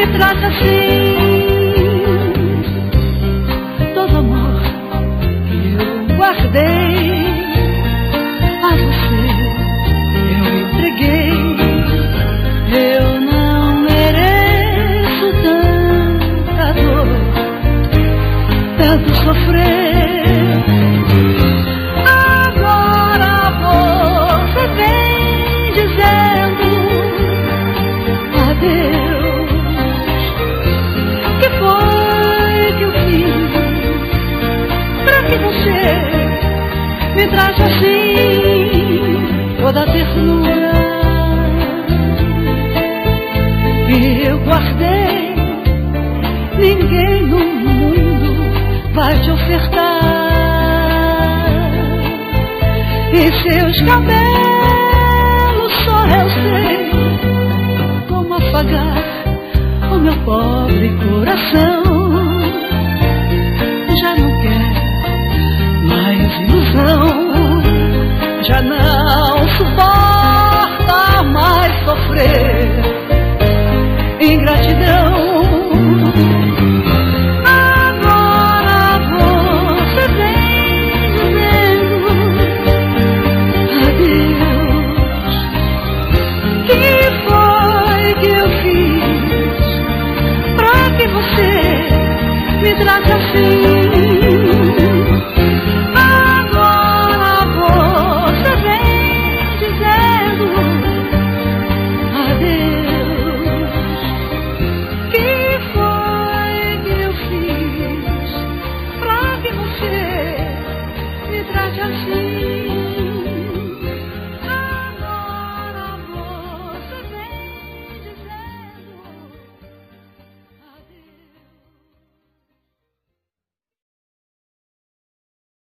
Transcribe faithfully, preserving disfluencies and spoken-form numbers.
me trata assim. Todo amor que eu guardei a você eu entreguei. Eu não mereço tanta dor, tanto sofrer. Agora você vem dizendo adeus. Que foi que eu fiz pra que você me trate assim, toda ternura? E eu guardei, ninguém no mundo vai te ofertar. E seus cabelos só eu sei como afagar o meu pobre coração. Já não quer mais ilusão, já não suporta mais sofrer ingratidão. Agora você vem dizendo adeus. Que foi que eu fiz pra que você me trate assim?